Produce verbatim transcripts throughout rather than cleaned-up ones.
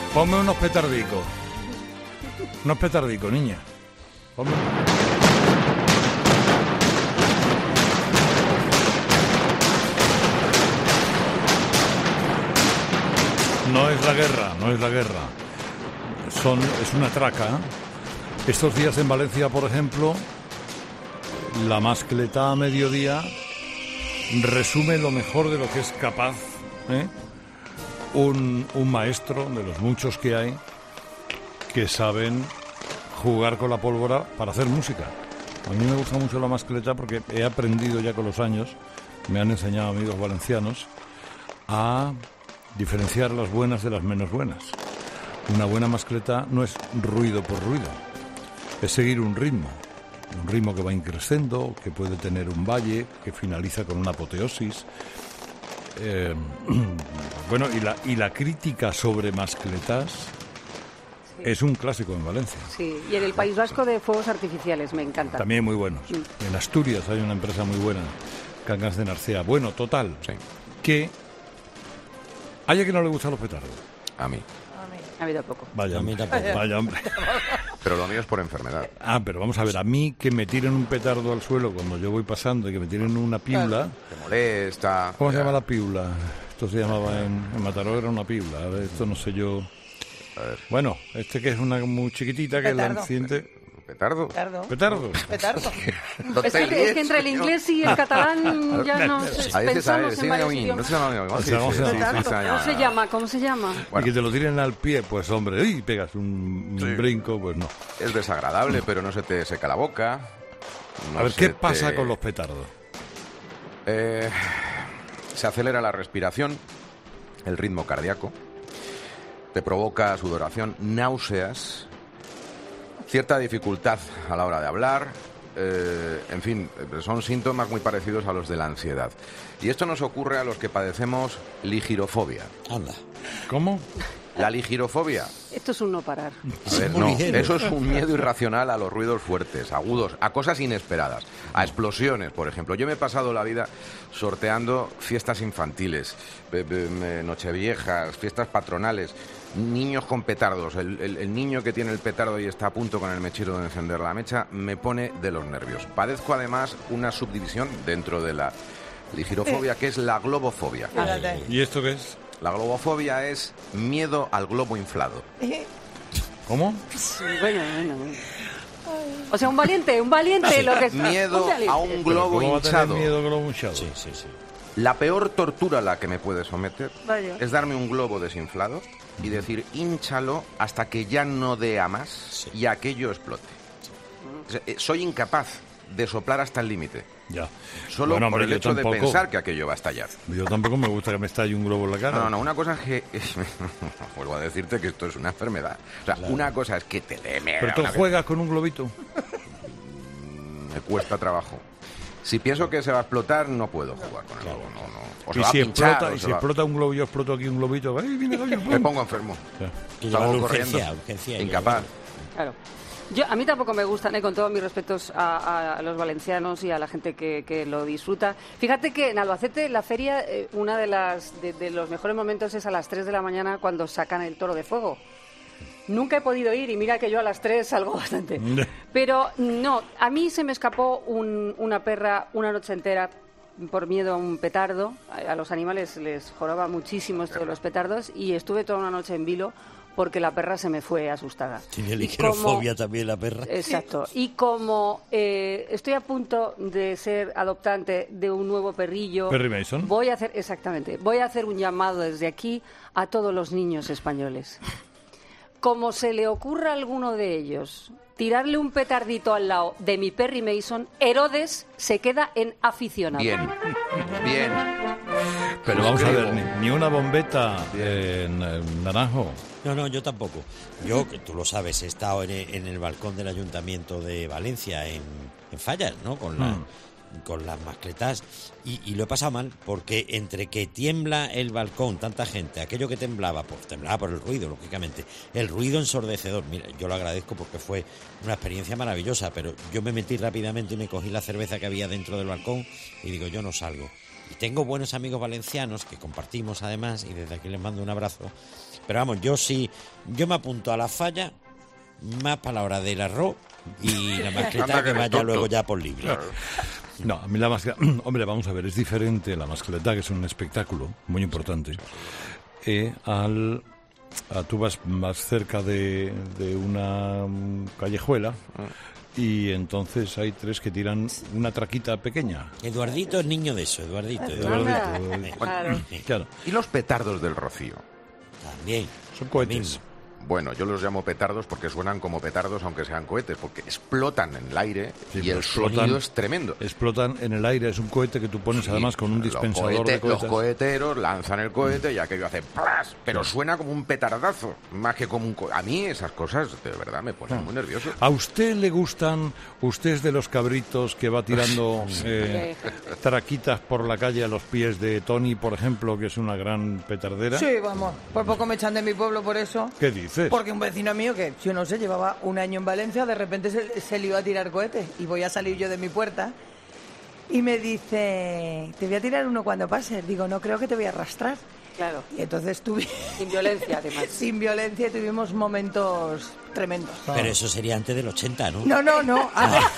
Ponme unos petardicos. Unos petardicos, niña. Ponme... No es la guerra, no es la guerra. Son, es una traca. Estos días en Valencia, por ejemplo, la mascletá a mediodía resume lo mejor de lo que es capaz, ¿eh? un, un maestro de los muchos que hay que saben jugar con la pólvora para hacer música. A mí me gusta mucho la mascletá porque he aprendido ya con los años, me han enseñado amigos valencianos, a diferenciar las buenas de las menos buenas. Una buena mascletá no es ruido por ruido, es seguir un ritmo, un ritmo que va increciendo, que puede tener un valle, que finaliza con una apoteosis. Eh, bueno, y la, y la crítica sobre mascletás sí. es un clásico en Valencia. Sí, y en el País Vasco de fuegos artificiales, me encanta. También muy buenos. Mm. En Asturias hay una empresa muy buena, Cangas de Narcea. Bueno, total, sí. que haya que no le gustan los petardos. A mí. A mí tampoco. Vaya, a mí tampoco. Vaya, hombre. Pero lo mío es por enfermedad. Ah, pero vamos a ver, a mí que me tiren un petardo al suelo cuando yo voy pasando y que me tiren una piula... Te molesta... ¿Cómo se llama la piula? Esto se llamaba en, en Mataró, era una piula. A ver, esto no sé yo... A ver. Bueno, este que es una muy chiquitita que la enciende... ¿Petardo? Petardo. ¿Petardo? Petardo. No es, que, es que entre el inglés y el catalán ya nos pensamos en varios idiomas. ¿Cómo se llama? ¿Cómo se llama? Bueno. Y que te lo tiren al pie, pues hombre, y pegas un, sí. un brinco, pues no. Es desagradable, pero no se te seca la boca. No A ver, ¿qué te... pasa con los petardos? Eh, se acelera la respiración, el ritmo cardíaco, te provoca sudoración, náuseas, cierta dificultad a la hora de hablar, eh, en fin, son síntomas muy parecidos a los de la ansiedad. Y esto nos ocurre a los que padecemos ligirofobia. Anda. ¿Cómo? La ligirofobia. Esto es un no parar. A ver, no, eso es un miedo irracional a los ruidos fuertes, agudos, a cosas inesperadas, a explosiones, por ejemplo. Yo me he pasado la vida sorteando fiestas infantiles, nocheviejas, fiestas patronales, niños con petardos. El, el, el niño que tiene el petardo y está a punto con el mechero de encender la mecha me pone de los nervios. Padezco además una subdivisión dentro de la ligirofobia que es la globofobia. ¿Y esto qué es? La globofobia es miedo al globo inflado. ¿Cómo? Sí, bueno, bueno, bueno. O sea, un valiente, un valiente lo que es. Miedo un a un globo ¿Cómo hinchado. Va a tener miedo a globo hinchado? Sí, sí, sí. La peor tortura a la que me puede someter Vaya. es darme un globo desinflado y decir, hínchalo hasta que ya no dé a más sí. y aquello explote. Sí. Soy incapaz de soplar hasta el límite. Ya. Solo bueno, por hombre, el hecho tampoco, de pensar que aquello va a estallar. Yo tampoco me gusta que me estalle un globo en la cara. No, no, una cosa es que... vuelvo a decirte que esto es una enfermedad. O sea, claro. una cosa es que te dé miedo. ¿Pero tú juegas con un globito? Me cuesta trabajo. Si pienso que se va a explotar, no puedo jugar con el globo, no, no. O y si, pinchar, explota, y si va... explota un globo, yo exploto aquí un globito, ¡ay, viene el avión! Me pongo enfermo. Sí. Salgo corriendo, urgencia, urgencia, incapaz. Claro. Yo, a mí tampoco me gustan, ¿eh? Con todos mis respetos a, a los valencianos y a la gente que, que lo disfruta. Fíjate que en Albacete, la feria, eh, una de las de, de los mejores momentos es a las tres de la mañana cuando sacan el toro de fuego. Nunca he podido ir y mira que yo a las tres salgo bastante. Pero no, a mí se me escapó un, una perra una noche entera por miedo a un petardo. A, a los animales les joraba muchísimo esto de los petardos y estuve toda una noche en vilo porque la perra se me fue asustada. Tiene ligerofobia también la perra. Exacto. Y como eh, estoy a punto de ser adoptante de un nuevo perrillo... Perry Mason. Voy a hacer, exactamente, voy a hacer un llamado desde aquí a todos los niños españoles. Como se le ocurra a alguno de ellos tirarle un petardito al lado de mi Perry Mason, Herodes se queda en aficionado. Bien, bien. Pero vamos a ver, ni, ni una bombeta en, en naranjo. No, no, yo tampoco. Yo, que tú lo sabes, he estado en el, en el balcón del Ayuntamiento de Valencia, en, en Fallas, ¿no? Con la... Mm. con las mascletas y, y lo he pasado mal porque entre que tiembla el balcón, tanta gente, aquello que temblaba, pues temblaba por el ruido, lógicamente, el ruido ensordecedor, mira, yo lo agradezco porque fue una experiencia maravillosa, pero yo me metí rápidamente y me cogí la cerveza que había dentro del balcón y digo, yo no salgo. Y tengo buenos amigos valencianos que compartimos además, y desde aquí les mando un abrazo. Pero vamos, yo sí, yo me apunto a la falla, más para la hora del arroz y la mascleta que vaya luego ya por libre. No, a mí la mascleta... Hombre, vamos a ver, es diferente la mascleta, que es un espectáculo muy importante, eh, al... A, tú vas más cerca de, de una callejuela y entonces hay tres que tiran una traquita pequeña. Eduardito es niño de eso, Eduardito. Eduardito. Eduardito. Claro. Claro. ¿Y los petardos del Rocío? También. Son cohetes. Bueno, yo los llamo petardos porque suenan como petardos aunque sean cohetes, porque explotan en el aire Sí, y el explotan, sonido es tremendo. Explotan en el aire, es un cohete que tú pones Sí, además con un dispensador los, cohete- de cohetes. los coheteros lanzan el cohete y aquello hace ¡plas! Pero suena como un petardazo, más que como un... Co- a mí esas cosas de verdad me ponen muy nervioso. ¿A usted le gustan, usted es de los cabritos que va tirando eh, traquitas por la calle a los pies de Tony, por ejemplo, que es una gran petardera? Sí, vamos. Por poco me echan de mi pueblo por eso. ¿Qué dices? Porque un vecino mío que, yo no sé, llevaba un año en Valencia, de repente se, se le iba a tirar cohetes y voy a salir yo de mi puerta y me dice, te voy a tirar uno cuando pases. Digo, no creo que te voy a arrastrar. Claro. Y entonces tuve... Sin violencia, además. Sin violencia y tuvimos momentos tremendos. Pero eso sería antes del ochenta, ¿no? No, no, no.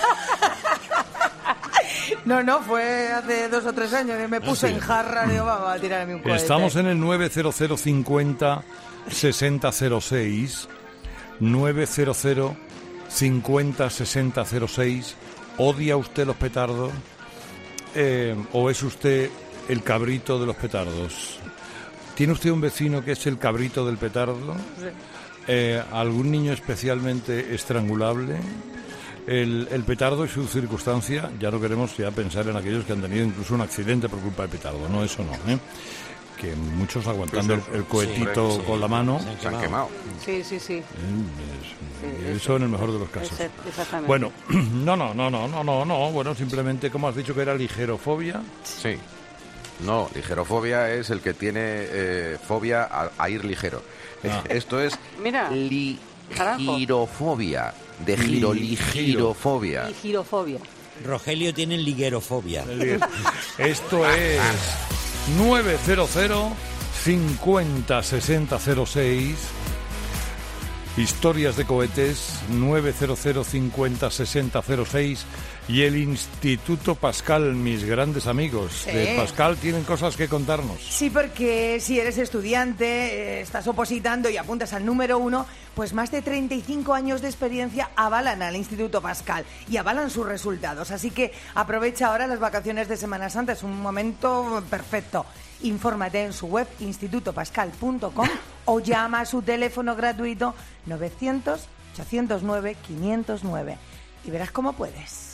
No, no, fue hace dos o tres años que me puse sí. en jarra y digo, vamos a tirarme un cohete. Estamos en el nueve cero cero cincuenta sesenta cero seis, nueve cero cero cincuenta sesenta cero seis. ¿Odia usted los petardos? Eh, ¿O es usted el cabrito de los petardos? ¿Tiene usted un vecino que es el cabrito del petardo? Sí. Eh, ¿Algún niño especialmente estrangulable? El, el petardo y su circunstancia, ya no queremos ya pensar en aquellos que han tenido incluso un accidente por culpa del petardo, no, eso no, ¿eh? Que muchos aguantando el, el cohetito Sí, sí. con la mano, Se han quemado. Sí, sí, sí. eh, es- Sí, eso en el mejor de los casos. Ese- exactamente. Bueno, no, no, no, no, no, no, no, bueno, simplemente, como has dicho que era ligerofobia, Sí. No, ligerofobia es el que tiene eh, fobia a, a ir ligero. Ah. Esto es Mira, carajo. ligirofobia, de giro, Li- ligirofobia. Y girofobia. Rogelio tiene liguerofobia. esto es nueve cero cero cincuenta sesenta cero seis. Historias de cohetes, nueve cero cero cincuenta sesenta cero seis. Y el Instituto Pascal, mis grandes amigos Sí. de Pascal, tienen cosas que contarnos. Sí, porque si eres estudiante, eh, estás opositando y apuntas al número uno, pues más de treinta y cinco años de experiencia avalan al Instituto Pascal y avalan sus resultados. Así que aprovecha ahora las vacaciones de Semana Santa, es un momento perfecto. Infórmate en su web instituto pascal punto com o llama a su teléfono gratuito novecientos ochocientos nueve quinientos nueve y verás cómo puedes.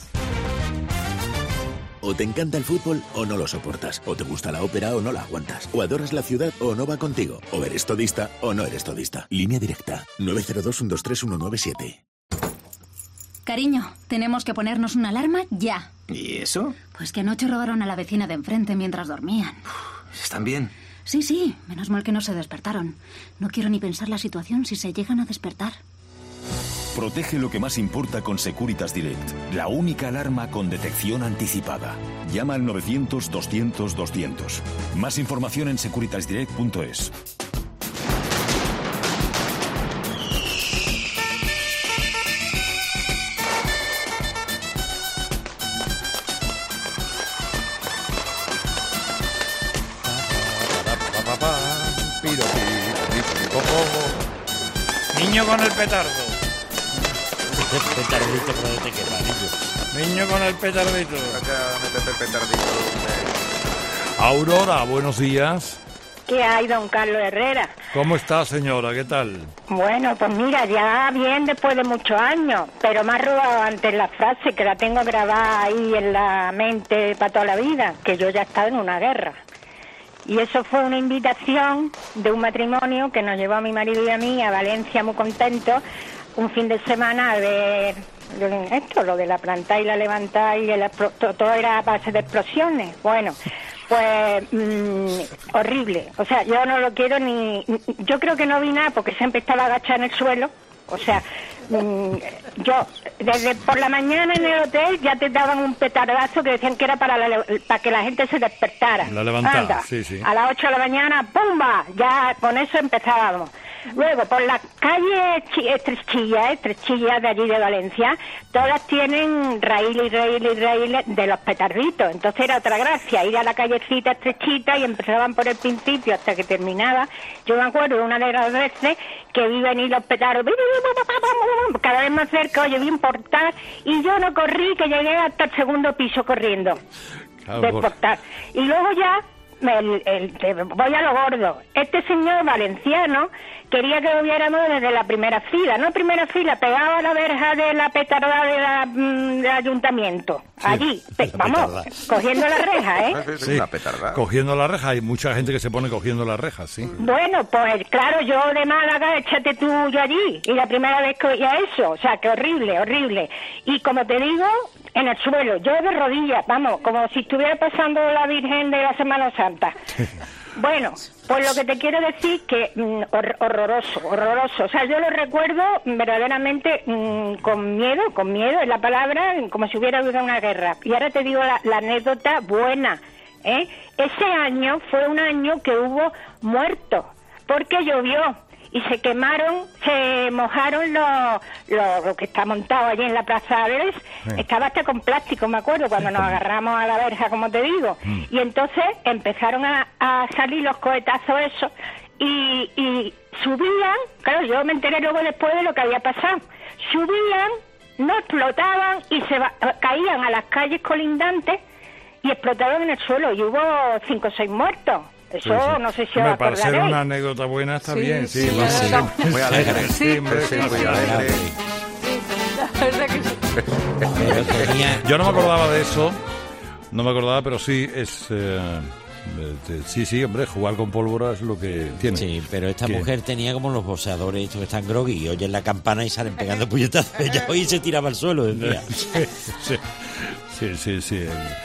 O te encanta el fútbol o no lo soportas. O te gusta la ópera o no la aguantas. O adoras la ciudad o no va contigo. O eres todista o no eres todista. Línea directa. nueve cero dos uno dos tres uno nueve siete. Cariño, tenemos que ponernos una alarma ya. ¿Y eso? Pues que anoche robaron a la vecina de enfrente mientras dormían. ¿Están bien? Sí, sí, menos mal que no se despertaron. No quiero ni pensar la situación si se llegan a despertar. Protege lo que más importa con Securitas Direct, la única alarma con detección anticipada. Llama al novecientos doscientos doscientos. Más información en securitas direct punto es. Niño con el petardo. Petardito, pero no te quema, niño. Niño con el petardito. Acá, métete el petardito. Aurora, buenos días. ¿Qué hay, don Carlos Herrera? ¿Cómo está, señora? ¿Qué tal? Bueno, pues mira, ya bien después de muchos años, pero me ha robado antes la frase que la tengo grabada ahí en la mente para toda la vida, que yo ya he estado en una guerra. Y eso fue una invitación de un matrimonio que nos llevó a mi marido y a mí a Valencia muy contentos, un fin de semana a ver esto, lo de la plantar y la levantar y el, todo era a base de explosiones. Bueno, pues mmm, horrible. O sea, yo no lo quiero ni... Yo creo que no vi nada porque siempre estaba agachada en el suelo O sea, mmm, yo, desde por la mañana en el hotel ya te daban un petardazo que decían que era para, la, para que la gente se despertara. La levantada, Anda, sí, sí. A las ocho de la mañana, ¡pumba! Ya con eso empezábamos. Luego, por las calles estrechillas, estrechillas de allí de Valencia, todas tienen raíles y raíles y raíles de los petarditos. Entonces era otra gracia, ir a la callecita estrechita y empezaban por el principio hasta que terminaba. Yo me acuerdo de una de las veces que vi venir los petardos, cada vez más cerca, oye, vi un portal, y yo no corrí, que llegué hasta el segundo piso corriendo Claro, del por- portal. Y luego ya, el, el, el- voy a lo gordo. Este señor valenciano quería que lo viéramos desde la primera fila, no primera fila, pegado a la verja de la petardada de la, mm, del ayuntamiento. Sí, Allí, pe- la vamos, petardada. cogiendo la reja, ¿eh? Sí, cogiendo la reja. Hay mucha gente que se pone cogiendo la reja, sí. Bueno, pues claro, yo de Málaga, échate tú yo allí, y la primera vez que oía eso, o sea, que horrible, horrible. Y como te digo, en el suelo, yo de rodillas, vamos, como si estuviera pasando la Virgen de la Semana Santa. Bueno, pues lo que te quiero decir que mm, hor- horroroso, horroroso. O sea, yo lo recuerdo verdaderamente mm, con miedo, con miedo es la palabra, como si hubiera habido una guerra. Y ahora te digo la, la anécdota buena, ¿eh? Ese año fue un año que hubo muertos, porque llovió y se quemaron, se mojaron los, los, lo que está montado allí en la Plaza Abeles, Sí. estaba hasta con plástico, me acuerdo, cuando nos agarramos a la verja, como te digo, Mm. y entonces empezaron a, a salir los cohetazos esos, y, y subían, claro, yo me enteré luego después de lo que había pasado, subían, no explotaban y se va- caían a las calles colindantes y explotaban en el suelo, y hubo cinco o seis muertos. Eso Sí, sí. no sé si os Hombre, para ser acordaréis. una anécdota buena está Sí, bien, sí. sí, va a la ser- verdad. Muy alegre. Sí, hombre, Sí, sí, muy sí. alegre. La verdad que sí. Yo no me acordaba de eso, no me acordaba, pero sí es... eh, eh, sí, sí, hombre, jugar con pólvora es lo que tiene. Sí, pero esta ¿Qué? mujer tenía como los boxeadores estos que están groggy y oyen la campana y salen pegando puñetazos. Ella hoy se tiraba al suelo, decía. Sí, sí, sí, sí, sí.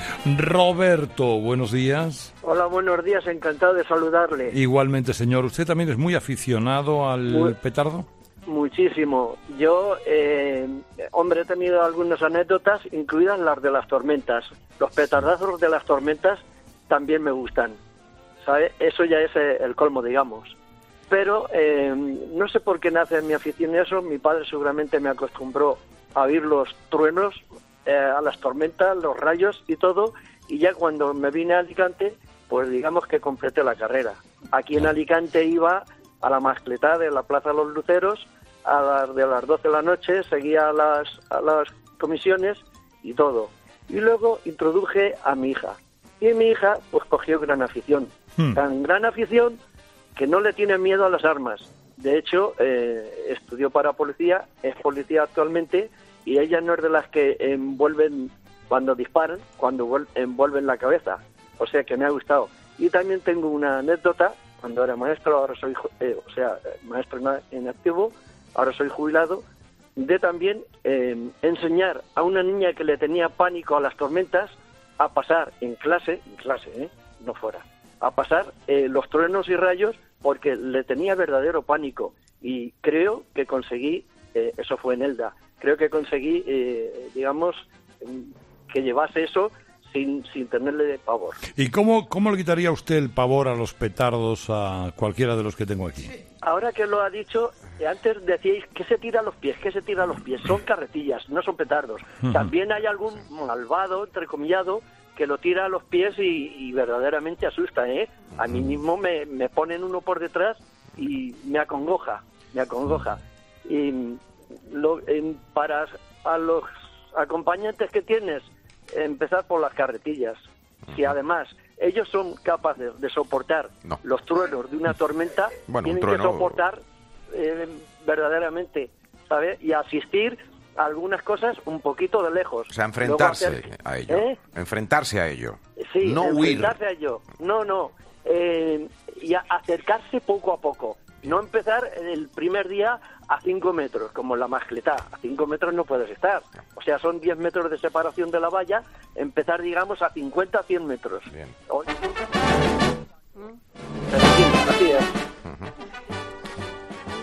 Roberto, buenos días. Hola, buenos días, encantado de saludarle. Igualmente, señor. ¿Usted también es muy aficionado al Muy- petardo? Muchísimo. Yo, eh, hombre, he tenido algunas anécdotas, incluidas las de las tormentas. Los petardazos de las tormentas también me gustan, ¿sabe? Eso ya es eh, el colmo, digamos. Pero eh, no sé por qué nace mi afición a eso. Mi padre seguramente me acostumbró a oír los truenos, eh, a las tormentas, los rayos y todo. Y ya cuando me vine a Alicante, pues digamos que completé la carrera. Aquí en Alicante iba a la mascletá de la Plaza de los Luceros, a las de las doce de la noche, seguía a las, a las comisiones y todo. Y luego introduje a mi hija. Y mi hija, pues cogió gran afición. Hmm. Tan gran afición que no le tiene miedo a las armas. De hecho, eh, estudió para policía, es policía actualmente, y ella no es de las que envuelven cuando disparan, cuando vuel- envuelven la cabeza. O sea que me ha gustado. Y también tengo una anécdota. Cuando era maestro, ahora soy, ju- eh, o sea, eh, maestro en, en activo, ahora soy jubilado, de también eh, enseñar a una niña que le tenía pánico a las tormentas a pasar en clase, en clase, ¿eh? No fuera, a pasar eh, los truenos y rayos porque le tenía verdadero pánico. Y creo que conseguí, eh, eso fue en Elda, creo que conseguí, eh, digamos, mm, que llevase eso sin, sin tenerle pavor. ¿Y cómo, cómo le quitaría usted el pavor a los petardos a cualquiera de los que tengo aquí? Ahora que lo ha dicho, eh, antes decíais que se tira a los pies, que se tira a los pies. Son carretillas, no son petardos. Ujú. También hay algún malvado, entrecomillado, que lo tira a los pies y, y verdaderamente asusta, ¿eh? A mí mismo me, me ponen uno por detrás y me acongoja, me acongoja. Y mm, lo, en- para a los acompañantes que tienes, empezar por las carretillas. Si además ellos son capaces de soportar No. los truenos de una tormenta, Bueno, un tienen trueno- que soportar eh, verdaderamente, ¿sabes? Y asistir a algunas cosas un poquito de lejos. O sea, Luego enfrentarse hacer- a ello. ¿Eh? Enfrentarse a ello. Sí, no huir. enfrentarse a ello. No, no. Eh, y a- acercarse poco a poco. No empezar el primer día a cinco metros, como en la mascletá. A cinco metros no puedes estar. O sea, son diez metros de separación de la valla. Empezar, digamos, a cincuenta, cien metros. O- Pero sí, así es.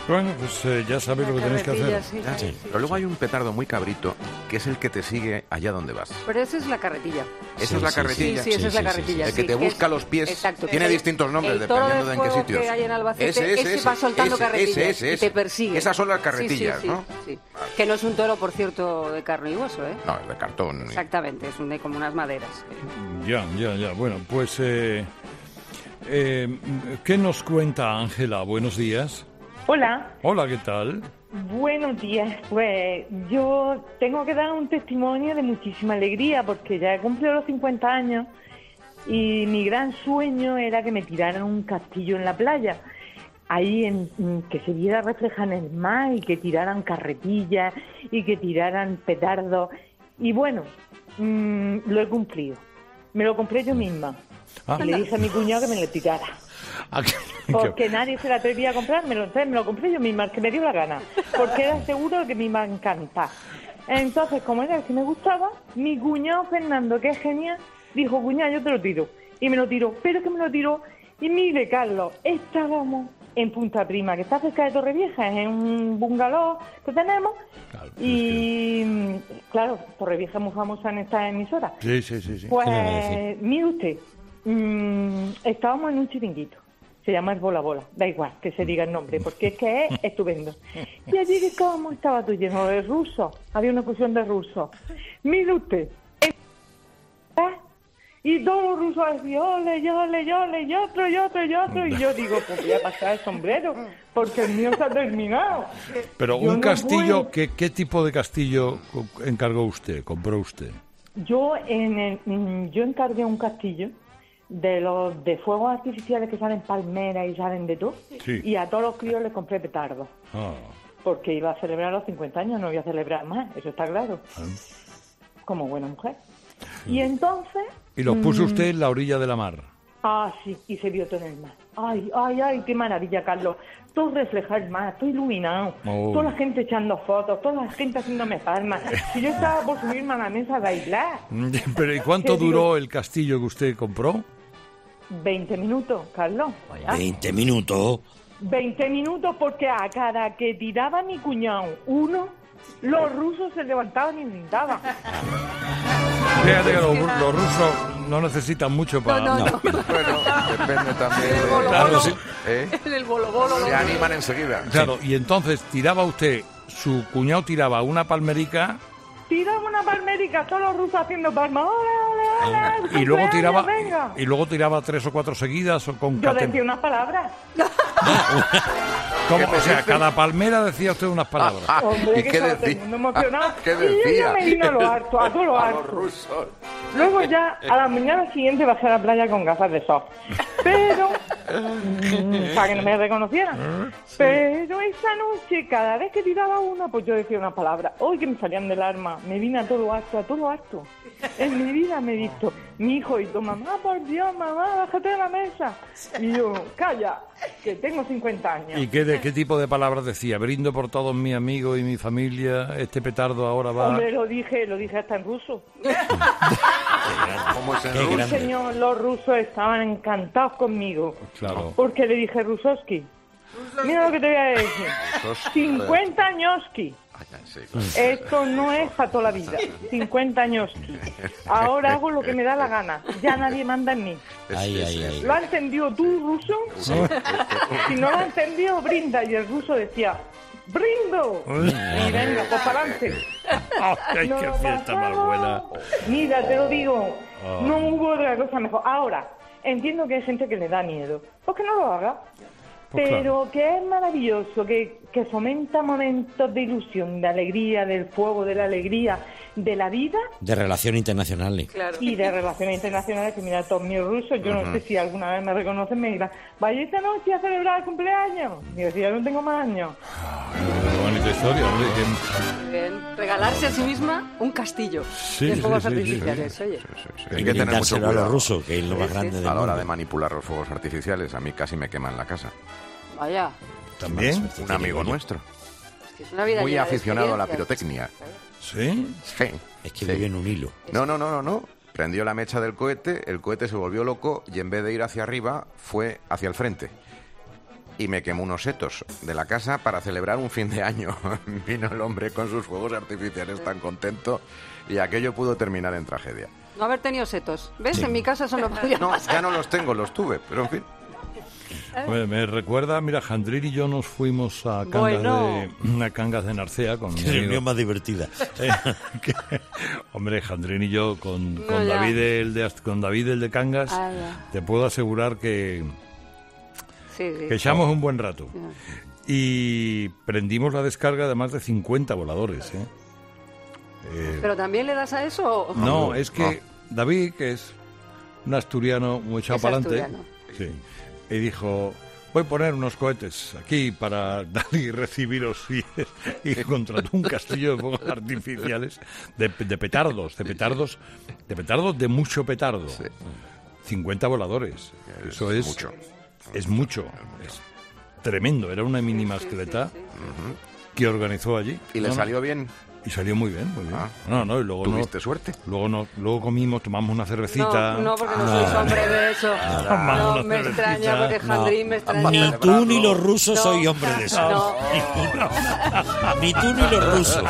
Bueno, pues eh, ya sabéis lo que tenéis que hacer. Sí, Ah, sí, sí. sí. Pero luego hay un petardo muy cabrito que es el que te sigue allá donde vas. Pero esa es la carretilla. Esa Sí, es la sí, carretilla. Sí, sí, esa es la sí, sí, carretilla. El que sí, te es- busca los pies. Exacto, Tiene que es distintos nombres el toro dependiendo de en qué fuego sitios. que hay en Albacete, Ese, ese, ese va ese, soltando ese, carretillas ese, ese, y ese. te persigue. Esas son las Sí, carretillas, sí, sí, ¿no? sí. Que no es un toro, por cierto, de carne y hueso, ¿eh? No, es de cartón. Exactamente, es un de como unas maderas. Ya, ya, ya. Bueno, pues, eh, eh, ¿qué nos cuenta Ángela? Buenos días. Hola, Hola, ¿qué tal? buenos días. Pues yo tengo que dar un testimonio de muchísima alegría porque ya he cumplido los cincuenta años y mi gran sueño era que me tiraran un castillo en la playa, ahí en, que se viera reflejado en el mar y que tiraran carretillas y que tiraran petardos. Y bueno, mmm, lo he cumplido. Me lo compré yo misma. Ah. Y le dije a mi cuñado que me lo tirara. Ah, qué- Porque nadie se la atrevía a comprármelo, entonces me lo compré yo misma, el que me dio la gana, porque era seguro que me iba a encantar. Entonces, como era el que me gustaba, mi cuñado Fernando, que es genial, dijo, cuñado, yo te lo tiro. Y me lo tiró, pero que me lo tiró. Y mire, Carlos, estábamos en Punta Prima, que está cerca de Torrevieja, es un bungalow que tenemos. Claro, Y, claro, Torrevieja es muy famosa en esta emisora. Sí, sí, sí, sí. Pues, ¿Qué le va a decir? mire usted, mm, estábamos en un chiringuito, se llama El Bola Bola, da igual que se diga el nombre, porque es que es estupendo. Y allí, ¿cómo estaba todo lleno de rusos? Había una excursión de rusos. Mire usted, ¿eh? Y todos los rusos decían, ole, yo, ole, yo, ole, y otro, y otro, y otro, y yo digo, pues voy a pasar el sombrero, porque el mío se ha terminado. Pero Yo un no castillo, puedo. ¿qué, ¿qué tipo de castillo co- encargó usted, compró usted? Yo en el, mm, yo encargué un castillo de los de fuegos artificiales que salen palmeras y salen de todo, Sí. y a todos los críos les compré petardos, Ah, porque iba a celebrar los cincuenta años, no voy a celebrar más, eso está claro, como buena mujer. Y entonces... y los puso mm, usted en la orilla de la mar. Ah, sí, y se vio todo en el mar. Ay, ay, ay, qué maravilla, Carlos. Todo refleja el mar, todo iluminado. Oh. Toda la gente echando fotos, toda la gente haciéndome palmas. Si yo estaba por subirme a la mesa a bailar. Pero ¿y cuánto ¿Qué digo? duró el castillo que usted compró? veinte minutos, Carlos. Ah, veinte minutos. veinte minutos porque a cada que tiraba mi cuñado uno, los rusos se levantaban y brindaban. Fíjate que los, los rusos no necesitan mucho para... No, no, no. Bueno, depende también El bolo, de... Claro, bolo. sí. ¿Eh? En el bolo bolo. Se ¿no? animan enseguida. Claro, y entonces tiraba usted, su cuñado tiraba una palmerica Tiraba una palmerica, todos los rusos haciendo palmas. ¡Ole, ole, ole! y luego ¡Cumpleaños, tiraba venga! y luego tiraba tres o cuatro seguidas o con Yo caten- decía unas palabras. ¿Cómo? ¿Qué O sea, dice? cada palmera decía usted unas palabras. Ah, Hombre, ¿y que qué estaba todo el decía? mundo emocionado. ¿Qué Y yo decía? ya me vino a lo harto, a todo lo A los harto. rusos. Luego ya, a la mañana siguiente bajé a la playa con gafas de sol. Pero, mm, para que no me reconocieran. Pero esa noche, cada vez que tiraba una, pues yo decía una palabra. Hoy que me salían del arma, me vine a todo harto, a todo harto. En mi vida me he visto. Mi hijo y tu mamá, por Dios, mamá, bájate de la mesa. Y yo, calla, que tengo cincuenta años. ¿Y qué, de, qué tipo de palabras decía? Brindo por todos mis amigos y mi familia, este petardo ahora va... Hombre, lo dije, lo dije hasta en ruso. ¿Cómo es en Qué ruso? grande. Señor, los rusos estaban encantados conmigo. Claro. Porque le dije, Rusovsky, mira lo que te voy a decir. Rusovsky, cincuenta añoski. Ay, ay, sí. Esto no es para toda la vida. cincuenta añoski. Ahora hago lo que me da la gana. Ya nadie manda en mí. Ay, ay, ay. ¿Lo has entendido tú, ruso? Si no lo has entendido, brinda. Y el ruso decía, ¡brindo! Y venga, pues para adelante. Ay, Nos qué lo fiesta más pasamos. buena. Mira, te lo digo, Ah. no hubo otra cosa mejor. Ahora, entiendo que hay gente que le da miedo, pues que no lo haga. Pues Pero que es maravilloso, que, que fomenta momentos de ilusión, de alegría, del fuego, de la alegría, de la vida De relaciones internacionales. Claro. y de relaciones internacionales. Que mira, todos mis rusos, yo no sé si alguna vez me reconocen, me dirán, vaya esta noche a celebrar el cumpleaños. Digo, si ya no tengo más años. Qué bonita historia, hombre. que- Muy bien. Regalarse a sí misma un castillo Sí, de sí, fuegos sí, sí, artificiales, sí. oye. Sí, sí, sí. Hay Hay que que tener mucho dárselo a los cuidado. rusos, que es lo más Sí, grande sí. del A la hora mundo. de manipular los fuegos artificiales, a mí casi me queman la casa. Vaya. ¿También? Un amigo nuestro, Es que es una vida muy llena de aficionado a la experiencias. pirotecnia. ¿Sí? Sí. Es que Sí. vive en un hilo. No, no, no, no, no. Prendió la mecha del cohete, el cohete se volvió loco y en vez de ir hacia arriba, fue hacia el frente. y me quemó unos setos de la casa para celebrar un fin de año. Vino el hombre con sus fuegos artificiales tan contento y aquello pudo terminar en tragedia. No haber tenido setos. ¿Ves? Sí. En mi casa eso no podría No, pasar. ya no los tengo, los tuve, pero en fin. Me, me recuerda, mira, Jandrín y yo nos fuimos a Cangas, Bueno. de, a Cangas de Narcea con mi Qué amigo. reunión más divertida. Que- hombre, Jandrín y yo con, No, con ya. David el de Ast- con David el de Cangas, Ah, ya. te puedo asegurar que, Sí, sí. que echamos un buen rato. Y prendimos la descarga de más de cincuenta voladores, ¿eh? Eh, ¿Pero también le das a eso? o- no, es que David, que es un asturiano muy echado Es para adelante, asturiano. sí, y dijo, voy a poner unos cohetes aquí para dar y recibiros, y, y contrató un castillo de fuegos artificiales, de, de petardos, de petardos, de petardos de mucho petardo. cincuenta voladores, eso es mucho. Es mucho, es tremendo, era una mini mascleta que organizó allí. ¿Y le No, no. salió bien? Y salió muy bien, muy bien. Ah. no, no, y luego ¿Tuviste no, suerte? Luego no, luego comimos, tomamos una cervecita. No, no, porque no sois hombre de eso. Tomamos No, una me cervecita. extraña, porque Jandrín me extraña. Ni tú ni los rusos No. soy hombre de eso. No. Ni tú ni los rusos.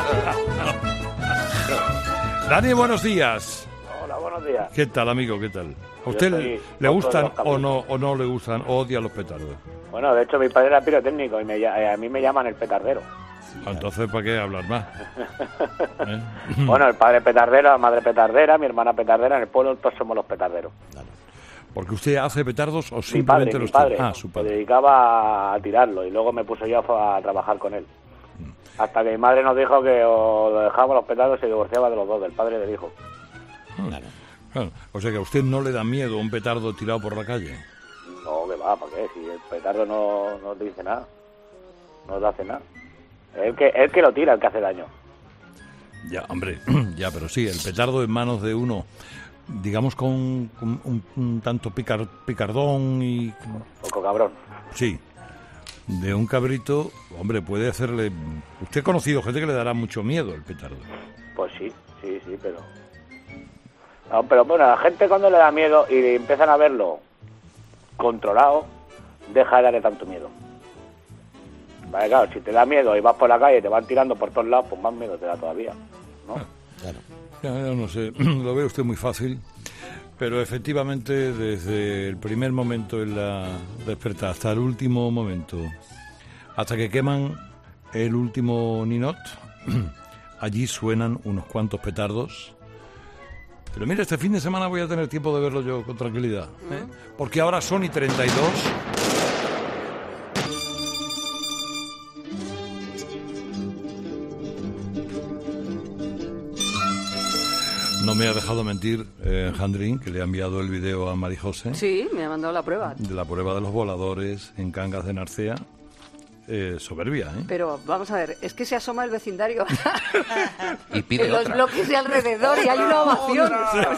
Dani, buenos días. Hola, buenos días. ¿Qué tal, amigo? ¿Qué tal? ¿A usted soy le, otro le de gustan los o caminos. no o no le gustan o odia los petardos? Bueno, de hecho mi padre era pirotécnico y me lla- eh, a mí me llaman el petardero. Entonces, ¿para qué hablar más? ¿Eh? Bueno, el padre petardero, la madre petardera, mi hermana petardera, en el pueblo todos somos los petarderos. Porque usted hace petardos o Mi simplemente padre, mi los padre, tira? Ah, su se padre. dedicaba a tirarlo y luego me puse yo a, a trabajar con él. Mm. Hasta que mi madre nos dijo que o lo dejábamos los petardos y se divorciaba de los dos, del padre y del hijo. Claro. O sea que a usted no le da miedo un petardo tirado por la calle. No, que va, ¿para qué? Si el petardo no, no te dice nada, no te hace nada. Es el que, el que lo tira, el que hace daño. Ya, hombre, ya, pero sí, el petardo en manos de uno, digamos con, con un, un tanto picar, picardón y... Poco cabrón. Sí, de un cabrito, hombre, puede hacerle... Usted ha conocido gente que le dará mucho miedo el petardo. Pues sí, sí, sí, pero... No, pero bueno, a la gente cuando le da miedo y empiezan a verlo controlado, deja de darle tanto miedo. Vale, claro, si te da miedo y vas por la calle y te van tirando por todos lados, pues más miedo te da todavía, ¿no? Ya, ya no sé, lo ve usted muy fácil, pero efectivamente desde el primer momento en la despertar hasta el último momento, hasta que queman el último ninot, allí suenan unos cuantos petardos. Pero mira, este fin de semana voy a tener tiempo de verlo yo con tranquilidad, ¿eh? Porque ahora son y treinta y dos. No me ha dejado mentir eh, Jandrín, que le ha enviado el video a Marijose Sí, me ha mandado la prueba. de la prueba de los voladores en Cangas de Narcea. Eh, soberbia, ¿eh? Pero vamos a ver, es que se asoma el vecindario Y pide en los otra. bloques de alrededor y hay una ovación.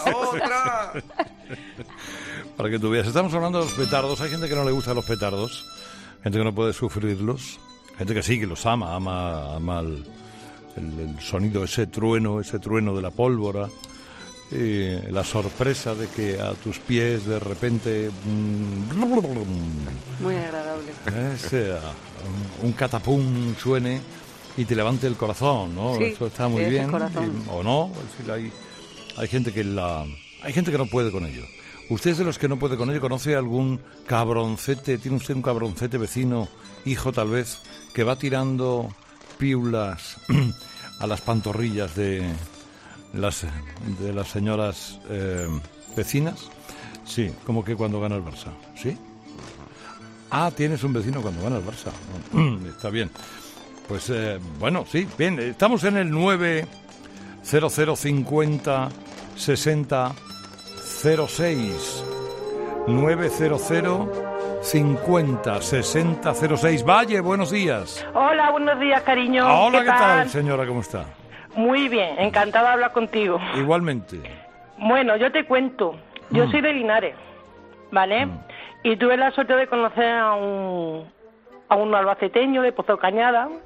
Para que tú veas, estamos hablando de los petardos. Hay gente que no le gusta los petardos, gente que no puede sufrirlos, gente que sí, que los ama, ama, ama el, el- el sonido, ese trueno, ese trueno de la pólvora, eh, la sorpresa de que a tus pies de repente mm, Muy agradable. ese, un, un catapum suene y te levante el corazón, ¿no? Sí, Eso está muy sí, es el bien. corazón. Y- o no, es decir, hay, hay gente que la, hay gente que no puede con ello. ¿Usted es de los que no puede con ello? ¿Conoce algún cabroncete? ¿Tiene usted un cabroncete vecino, hijo tal vez, que va tirando piulas a las pantorrillas de las de las señoras eh, vecinas? Sí, como que cuando gana el Barça, ¿sí? Ah, tienes un vecino cuando gana el Barça. Está bien. Pues eh, bueno, sí, bien. Estamos en el nueve cero cero cincuenta sesenta cero seis. nueve cero cero cincuenta sesenta cero seis. Valle, buenos días. Hola, buenos días, cariño. Hola, ¿qué tal, señora? ¿Cómo está? Muy bien, encantada de hablar contigo. Igualmente. Bueno, yo te cuento. Yo Mm. soy de Linares, ¿vale? Y tuve la suerte de conocer a un, a un albaceteño de Pozo Cañada,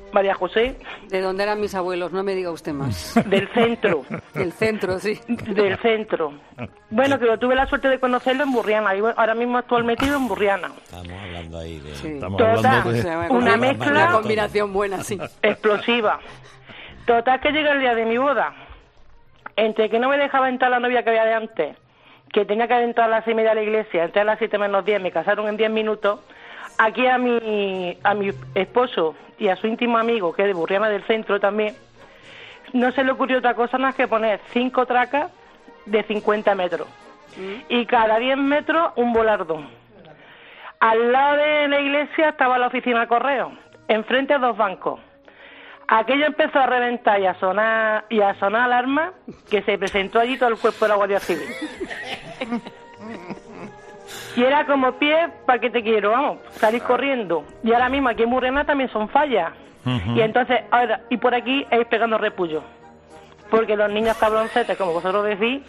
María José. ¿De dónde eran mis abuelos? No me diga usted más. Del centro. Del centro, sí. Del centro. Bueno, que yo tuve la suerte de conocerlo en Burriana. Y ahora mismo actualmente vivo en Burriana. Estamos hablando ahí de... Sí. Estamos Total, hablando de... O sea, bueno, una una mezcla... Una combinación buena, sí. Explosiva. Total, que llega el día de mi boda. Entre que no me dejaba entrar la novia que había de antes, que tenía que entrar a las seis y media a la iglesia, entré a las siete menos diez, me casaron en diez minutos... Aquí a mi, a mi esposo y a su íntimo amigo, que es de Burriana del Centro también, no se le ocurrió otra cosa más que poner cinco tracas de cincuenta metros. Mm. Y cada diez metros un volardo. Al lado de la iglesia estaba la oficina de correo, enfrente dos bancos. Aquello empezó a reventar y a sonar, y a sonar alarma, que se presentó allí todo el cuerpo de la Guardia Civil. Y era como pie, ¿para qué te quiero? Vamos, salir corriendo. Y ahora mismo aquí en Burriana también son fallas. Uh-huh. Y entonces, ahora, y por aquí es pegando repullo. Porque los niños cabroncetes, como vosotros decís,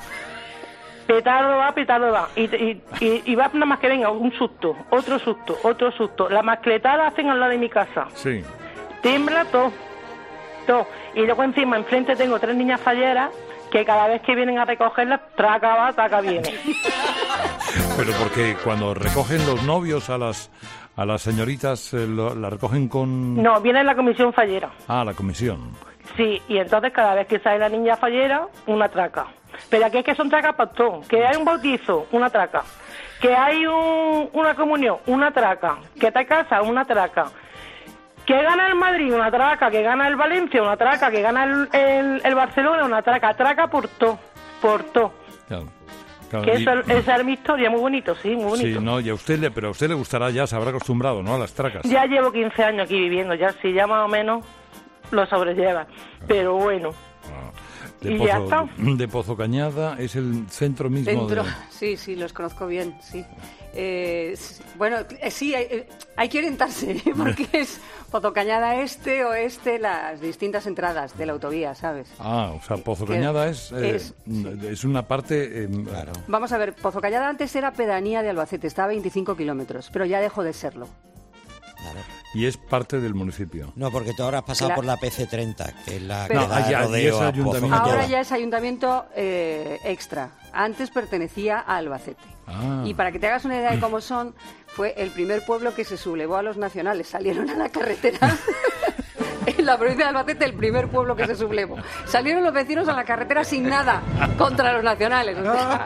petardo va, petardo va. Y, y, y, y va nada más que venga un susto, otro susto, otro susto. La mascletada la hacen al lado de mi casa. Sí. Tiembla todo, todo. Y luego encima, enfrente tengo tres niñas falleras que cada vez que vienen a recogerlas, traca va, traca viene. Pero porque cuando recogen los novios a las a las señoritas, eh, lo, la recogen con... No, viene la comisión fallera. Ah, la comisión. Sí, y entonces cada vez que sale la niña fallera, una traca. Pero aquí es que son tracas para todo. Que hay un bautizo, una traca. Que hay un, una comunión, una traca. Que te casa, una traca. Que gana el Madrid, una traca. Que gana el Valencia, una traca. Que gana el, el, el Barcelona, una traca. Traca por todo, por todo. Claro. Claro, que y... esa, esa es mi historia, muy bonito, sí, muy bonito. Sí, no, y a usted le, pero a usted le gustará ya, se habrá acostumbrado, ¿no?, a las tracas. Ya llevo quince años aquí viviendo, ya sí, ya más o menos lo sobrelleva, pero bueno. Ah, de y Pozo, ya está. De Pozo Cañada es el centro mismo Centro, de... sí, sí, los conozco bien, sí. Eh, bueno, eh, sí, hay, hay que orientarse, porque es Pozo Cañada este, oeste, las distintas entradas de la autovía, ¿sabes? Ah, o sea, Pozo Cañada es, eh, es, es una parte... Eh, claro. Vamos a ver, Pozo Cañada antes era pedanía de Albacete, está a veinticinco kilómetros, pero ya dejó de serlo. Claro. Y es parte del municipio. No, porque tú ahora has pasado la... por la P C treinta, que es la pero... que da no, allá, rodeo a ayuntamiento. Ahora ya es ayuntamiento eh, extra. Antes pertenecía a Albacete. Ah. Y para que te hagas una idea de cómo son, fue el primer pueblo que se sublevó a los nacionales. Salieron a la carretera. En la provincia de Albacete, el primer pueblo que se sublevó. Salieron los vecinos a la carretera sin nada contra los nacionales. O sea...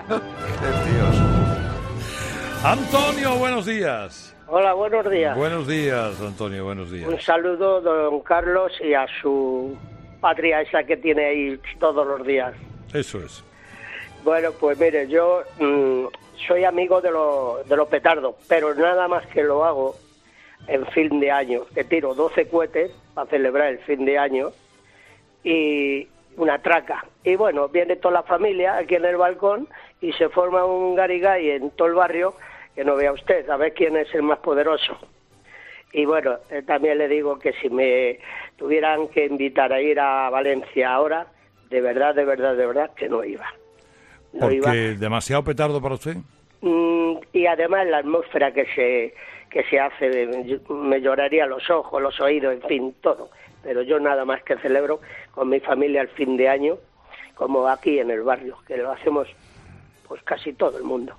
Antonio, buenos días. Hola, buenos días. Buenos días, Antonio, buenos días. Un saludo, don Carlos, y a su patria esa que tiene ahí todos los días. Eso es. Bueno, pues mire, yo mmm, soy amigo de los de los petardos, pero nada más que lo hago en fin de año, que tiro doce cohetes para celebrar el fin de año y una traca. Y bueno, viene toda la familia aquí en el balcón y se forma un garigay en todo el barrio, que no vea usted, a ver quién es el más poderoso. Y bueno, eh, también le digo que si me tuvieran que invitar a ir a Valencia ahora, de verdad, de verdad, de verdad, que no iba. No ¿Porque iba. demasiado petardo para usted? Mm, y además la atmósfera que se que se hace, me lloraría los ojos, los oídos, en fin, todo. Pero yo nada más que celebro con mi familia el fin de año, como aquí en el barrio, que lo hacemos pues casi todo el mundo.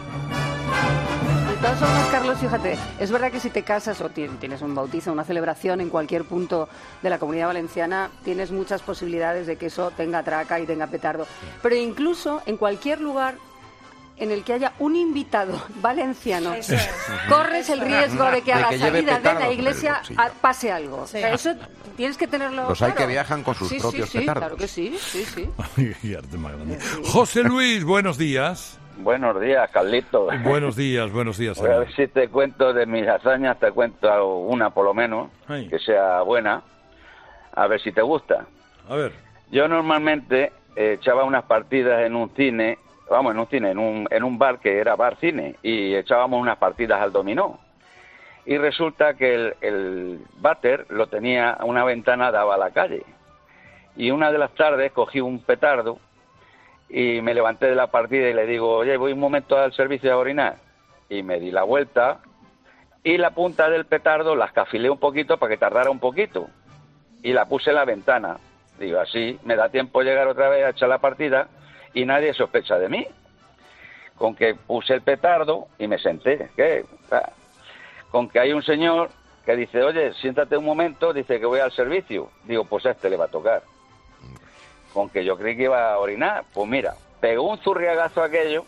De todas formas, Carlos, fíjate, es verdad que si te casas o tienes un bautizo, una celebración en cualquier punto de la Comunidad Valenciana, tienes muchas posibilidades de que eso tenga traca y tenga petardo. Pero incluso en cualquier lugar en el que haya un invitado valenciano, es. corres el riesgo de que a la salida de la iglesia sí. pase algo. Sí. Eso tienes que tenerlo Los claro. hay que viajan con sus sí, propios sí, sí, petardos. Claro que sí, sí, sí. sí. José Luis, buenos días. Buenos días, Carlito. Buenos días, buenos días. Voy a ver si te cuento de mis hazañas, te cuento una por lo menos, Ay. que sea buena, a ver si te gusta. A ver. Yo normalmente eh, echaba unas partidas en un cine, vamos, en un cine, en un, en un bar que era bar-cine, y echábamos unas partidas al dominó. Y resulta que el, el váter lo tenía a una ventana, daba a la calle. Y una de las tardes cogí un petardo y me levanté de la partida y le digo, oye, voy un momento al servicio a orinar. Y me di la vuelta y la punta del petardo la escafilé un poquito para que tardara un poquito y la puse en la ventana. Digo, así me da tiempo llegar otra vez a echar la partida y nadie sospecha de mí. Con que puse el petardo y me senté. ¿Qué? Con que hay un señor que dice, oye, siéntate un momento, dice que voy al servicio. Digo, pues a este le va a tocar. Con que yo creí que iba a orinar. Pues mira, pegó un zurriagazo aquello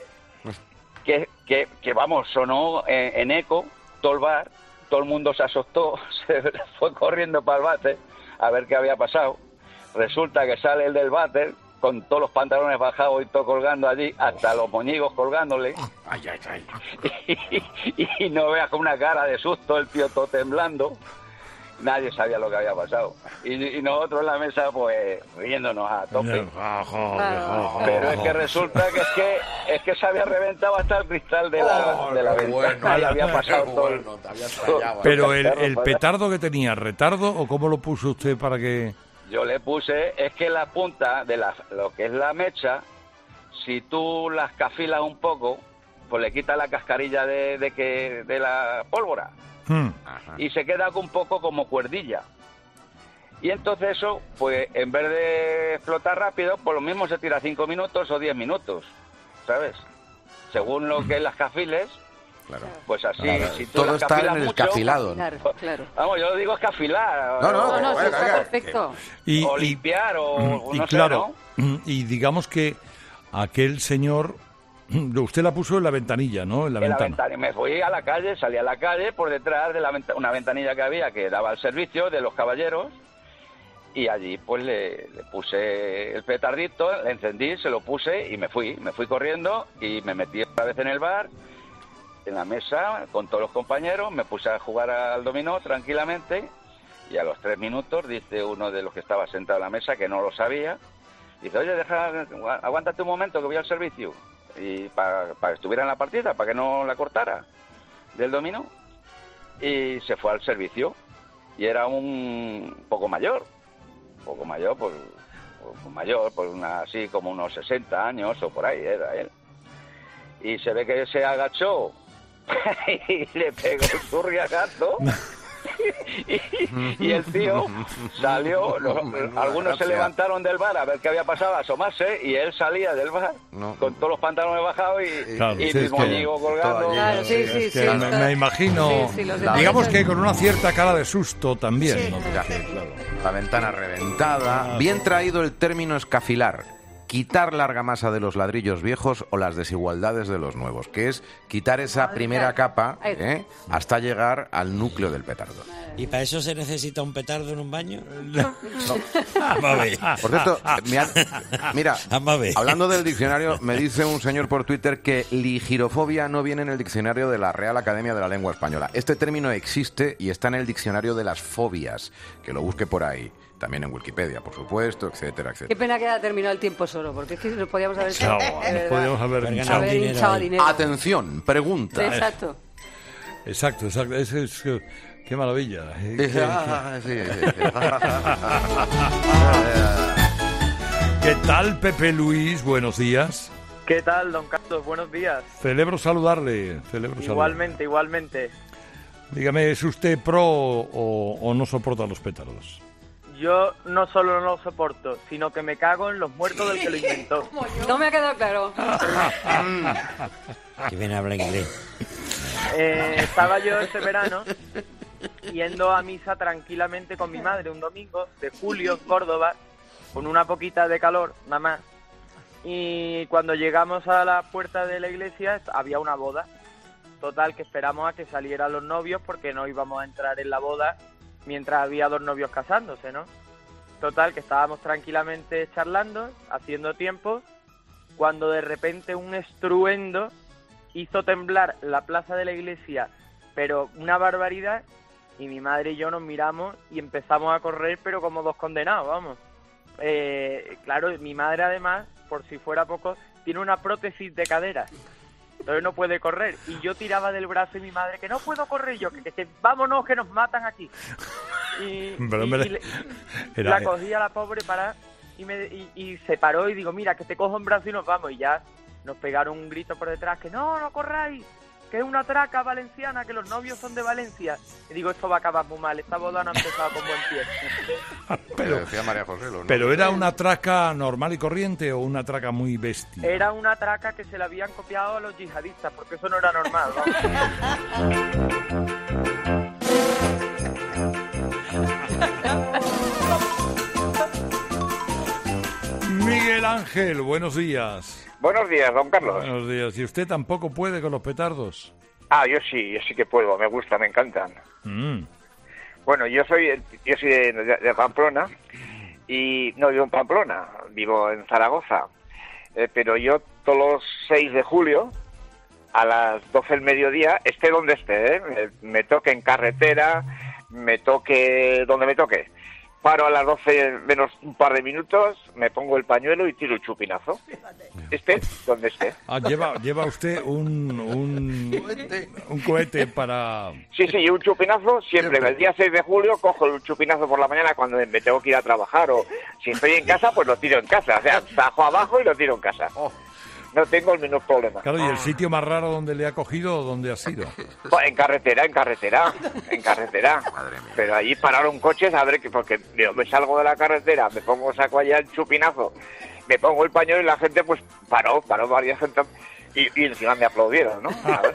que, que, que vamos, sonó en, en eco, todo el bar, todo el mundo se asustó, se fue corriendo para el váter a ver qué había pasado. Resulta que sale el del váter con todos los pantalones bajados y todo colgando allí, hasta los moñigos colgándole. Ay, ay, ay. Y, y no veas con una cara de susto, el tío todo temblando. Nadie sabía lo que había pasado. Y, y nosotros en la mesa, pues, riéndonos a tope. Pero es que resulta que es que es que se había reventado hasta el cristal de la, de la ventana. Y había pasado todo. el- Pero el, el petardo que tenía, ¿retardo o cómo lo puso usted para que...? Yo le puse, es que la punta de la, lo que es la mecha, si tú las cafilas un poco, pues le quitas la cascarilla de, de que de la pólvora Hmm. y se queda un poco como cuerdilla. Y entonces eso, pues en vez de explotar rápido, pues lo mismo se tira cinco minutos o diez minutos, ¿sabes? Según lo que es las cafiles, Claro. pues así, Claro. si tú Todo las está cafilas en el mucho, cafilado, ¿no? Claro, claro. Vamos, yo digo escafilar. No, no, o- No, no, sí, está perfecto. Y, o y- limpiar, o y no claro, sé, ¿no? y digamos que aquel señor, usted la puso en la ventanilla, ¿no? En la En la ventana. ventana. Me fui a la calle, salí a la calle por detrás de la venta- una ventanilla que había que daba al servicio de los caballeros y allí pues le, le puse el petardito, le encendí, se lo puse y me fui. Me fui corriendo y me metí otra vez en el bar, en la mesa, con todos los compañeros, me puse a jugar al dominó tranquilamente y a los tres minutos dice uno de los que estaba sentado en la mesa, que no lo sabía, dice, oye, deja, aguántate un momento que voy al servicio. Y para, para que estuviera en la partida, para que no la cortara del dominó. Y se fue al servicio. Y era un poco mayor. Un poco mayor, por, por mayor, por una, así como unos sesenta años o por ahí era él. Y se ve que se agachó y le pegó un zurriagazo. y, y el tío salió, los- algunos se levantaron del bar a ver qué había pasado, a asomarse, y él salía del bar con todos los pantalones bajados y, Claro, y sí, el es que- moñigo colgando. Claro, sí, sí, Es que sí. me, me imagino, Sí, sí, los digamos detalles- que con una cierta cara de susto también. Sí. ¿no? Ya, la ventana reventada. Bien traído el término escafilar. Quitar la argamasa de los ladrillos viejos o las desigualdades de los nuevos, que es quitar esa primera capa ¿eh? hasta llegar al núcleo del petardo. ¿Y para eso se necesita un petardo en un baño? Vamos a ver. Por cierto, me han- mira, hablando del diccionario, me dice un señor por Twitter que ligirofobia no viene en el diccionario de la Real Academia de la Lengua Española. Este término existe y está en el diccionario de las fobias, que lo busque por ahí. También en Wikipedia, por supuesto, etcétera, etcétera. Qué pena que haya terminado el tiempo solo, porque es que nos podíamos haber Chao, de nos verdad, podíamos haber hinchado haber dinero hinchado ahí. dinero. Atención, pregunta. Exacto. Exacto, exacto. Ese es, eh, qué maravilla. eh, qué- Ah, sí, sí, ¿Qué tal, Pepe Luis? Buenos días. ¿Qué tal, don Carlos? Buenos días. Celebro saludarle. Celebro saludarle. Igualmente, igualmente. Dígame, ¿es usted pro o, o no soporta los pétalos? Yo no solo no lo soporto, sino que me cago en los muertos del que lo inventó. No me ha quedado claro. Que bien habla inglés. Eh, estaba yo este verano yendo a misa tranquilamente con mi madre un domingo de julio en Córdoba, con una poquita de calor, nada más. Y cuando llegamos a la puerta de la iglesia había una boda. Total, que esperamos a que salieran los novios porque no íbamos a entrar en la boda mientras había dos novios casándose, ¿no? Total, que estábamos tranquilamente charlando, haciendo tiempo, cuando de repente un estruendo hizo temblar la plaza de la iglesia, pero una barbaridad, y mi madre y yo nos miramos y empezamos a correr, pero como dos condenados, vamos. Eh, claro, mi madre además, por si fuera poco, tiene una prótesis de cadera. Entonces no puede correr. Y yo tiraba del brazo y mi madre, que no puedo correr yo, que, que, que vámonos, que nos matan aquí. Y, Pero, y- hombre, y le- era- la cogía la pobre para y, me, y, y se paró y digo, mira, que te cojo en brazo y nos vamos. Y ya nos pegaron un grito por detrás, que no, no corráis. que es una traca valenciana, que los novios son de Valencia. Y digo, esto va a acabar muy mal, esta boda no ha empezado con buen pie. Pero, decía María José, los ¿Pero era una traca normal y corriente o una traca muy bestia? Era una traca que se la habían copiado a los yihadistas, porque eso no era normal, ¿no? Miguel Ángel, buenos días. Buenos días, don Carlos. Buenos días. ¿Y usted tampoco puede con los petardos? Ah, yo sí, yo sí que puedo, me gustan, me encantan. Mm. Bueno, yo soy yo soy de, de, de Pamplona, y no vivo en Pamplona, vivo en Zaragoza. Eh, pero yo todos los seis de julio, a las doce del mediodía, esté donde esté, ¿eh? me, me toque en carretera, me toque donde me toque. Paro a las doce menos un par de minutos, me pongo el pañuelo y tiro el chupinazo. Esté donde esté. Ah, lleva, lleva usted un, un, un cohete para... Sí, sí, y un chupinazo siempre. El día seis de julio cojo el chupinazo por la mañana cuando me tengo que ir a trabajar, o si estoy en casa, pues lo tiro en casa. O sea, bajo abajo y lo tiro en casa. No tengo el menor problema. Claro, ¿y el sitio más raro donde le ha cogido o dónde ha sido? En carretera, en carretera, en carretera. Madre mía. Pero allí pararon coches, a ver, que porque yo me salgo de la carretera, me pongo, saco allá el chupinazo, me pongo el pañuelo y la gente pues paró, paró varias gente y, y encima me aplaudieron, ¿no? Claro,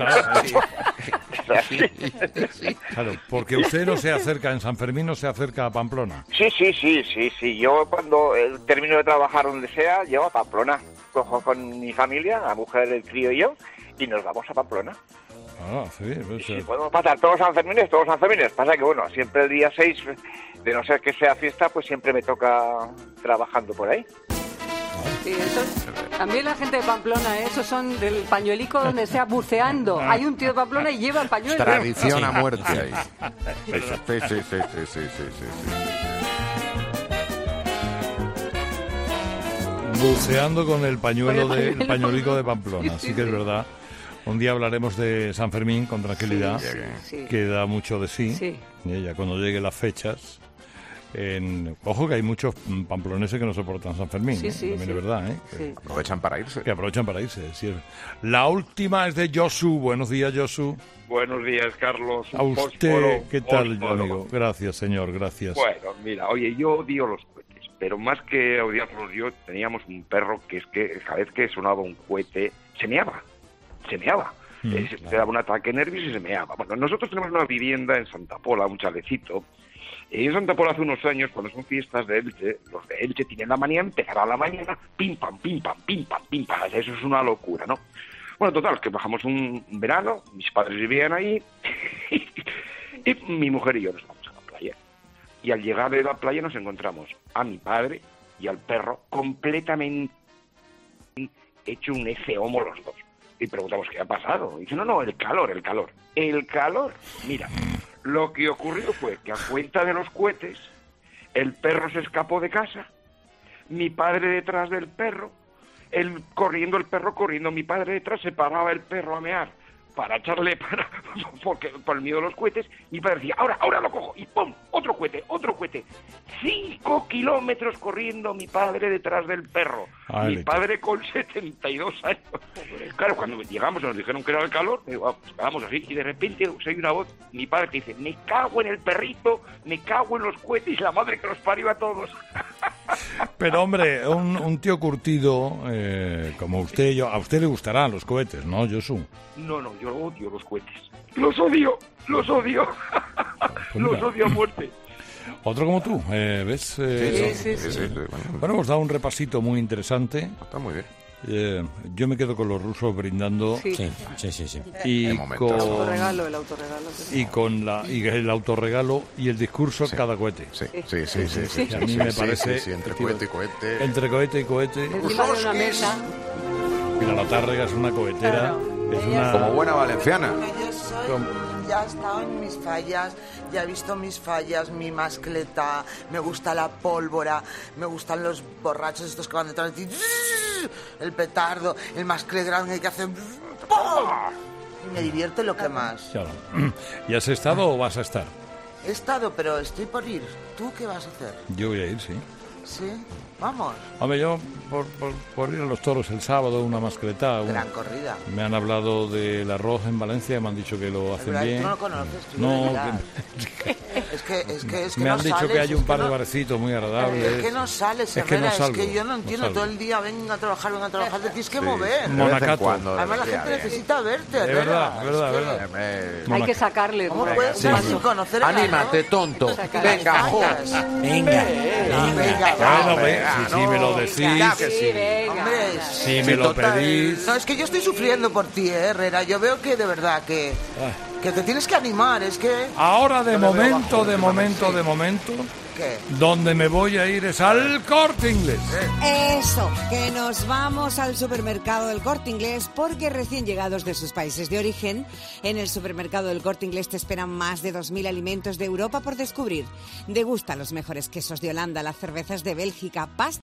claro, porque usted no se acerca, en San Fermín no se acerca a Pamplona. Sí, sí, sí, sí, sí. Yo cuando eh, termino de trabajar donde sea, llego a Pamplona. Cojo con mi familia, la mujer, el crío y yo, y nos vamos a Pamplona. Ah, sí, pues, sí, podemos pasar todos San Fermines, todos San Fermines. Pasa que, bueno, siempre el día seis, de no ser que sea fiesta, pues siempre me toca trabajando por ahí. Sí, eso, también la gente de Pamplona, ¿eh? Esos son del pañuelico donde sea buceando. Hay un tío de Pamplona y lleva el pañuelo. Tradición Sí. a muerte ahí. Sí, sí, sí, sí, sí, sí, sí, sí. Buceando con el pañuelo, Con el de, el pañuelo. pañuelico de Pamplona, Sí, así sí, que es sí. verdad. Un día hablaremos de San Fermín con tranquilidad, Sí, sí, sí. que da mucho de sí. Sí. Y ya cuando lleguen las fechas. En... Ojo que hay muchos mm, pamploneses que no soportan San Fermín, Sí, ¿eh? sí, También sí. es verdad, ¿eh? Que, Sí. Aprovechan para irse. que aprovechan para irse. Sí. La última es de Josu. Buenos días, Josu. Buenos días, Carlos. A Un usted, fósforo, ¿qué tal, fósforo. amigo? Gracias, señor, gracias. Bueno, mira, oye, yo odio los cohetes, pero más que odiarlos, yo teníamos un perro que es que cada vez que sonaba un cohete, se meaba, se meaba. Mm, Eh, se te daba un ataque de nervios y se meaba. Bueno, nosotros tenemos una vivienda en Santa Pola, un chalecito, y en Santa Pola hace unos años, cuando son fiestas de Elche, los de Elche tienen la manía de empezar a la mañana, pim, pam, pim, pam, pim, pam, pim, pam. Eso es una locura, ¿no? Bueno, total, que bajamos un verano, mis padres vivían ahí, y mi mujer y yo nos vamos a la playa. Y al llegar de la playa nos encontramos a mi padre y al perro completamente hecho un F homo los dos. Y preguntamos qué ha pasado. Y dice, no, no, el calor, el calor. El calor. Mira, lo que ocurrió fue que a cuenta de los cohetes, el perro se escapó de casa, mi padre detrás del perro, él corriendo, el perro corriendo, mi padre detrás, se paraba el perro a mear para echarle para porque por el miedo de los cohetes, y mi padre decía, ahora, ahora lo cojo, y ¡pum! Otro cohete, otro cohete. Cinco kilómetros corriendo mi padre detrás del perro. Ay, mi le- padre con setenta y dos años. Claro, cuando llegamos nos dijeron que era el calor, digo, ah, pues quedamos así, y de repente se oye una voz, mi padre que dice, me cago en el perrito, me cago en los cohetes, la madre que los parió a todos. Pero hombre, un, un tío curtido eh, como usted, yo, a usted le gustarán los cohetes, ¿no, Josu? No, no, yo odio los cohetes. Los odio, los odio. Pues los mira. odio a muerte. Otro como tú, eh, ¿ves? Eh, Sí, sí, sí, sí, sí. Bueno, hemos dado un repasito muy interesante. Está muy bien. Eh, yo me quedo con los rusos brindando. Sí. Sí, sí, sí, sí. Y De momento. con, Autorregalo, el autorregalo. y con la y el autorregalo y el discurso cada cohete. Sí, sí, sí, sí. sí, Que a mí sí, me sí, parece... sí, sí, entre cohete y cohete. Entre cohete y cohete. Encima de una mesa. Mira, la Tárrega es una cohetera. Es una... Como buena valenciana. Yo soy, ya he estado en mis fallas, ya he visto mis fallas, mi mascleta, me gusta la pólvora, me gustan los borrachos estos que van detrás de ti, el petardo, el mascle grande que hace... ¡pum! Y me divierte lo que más. Claro. ¿Y has estado o vas a estar? He estado, pero estoy por ir. ¿Tú qué vas a hacer? Yo voy a ir, sí. Sí, vamos. Hombre, yo por, por, por ir a los toros el sábado, una mascletá. Un, Gran corrida. Me han hablado del arroz en Valencia, me han dicho que lo hacen bien. Tú no lo conoces, tú no, que, es que es que es que me no han dicho sales, que hay un par no, de barecitos muy agradables. Es que no sales, es que, no es salgo, que yo no entiendo, no todo el día venga a trabajar, venga a trabajar, te tienes que sí. mover. Monacato. Además la gente necesita verte, es verdad, es verdad, es verdad. Hay que sacarle. ¿Cómo puedes sí. sin conocer el Anímate, tonto. Venga, jodas. Venga, venga. Bueno, venga, si, si me lo decís. Venga, que sí. Hombre, si me lo total, pedís. No, es que yo estoy sufriendo por ti, ¿eh, Herrera. Yo veo que de verdad que, que te tienes que animar, es que... Ahora de momento, de momento, de momento... ¿Qué? Donde me voy a ir es al Corte Inglés. Eso, que nos vamos al supermercado del Corte Inglés porque recién llegados de sus países de origen, en el supermercado del Corte Inglés te esperan más de dos mil alimentos de Europa por descubrir. Degusta los mejores quesos de Holanda, las cervezas de Bélgica, pasta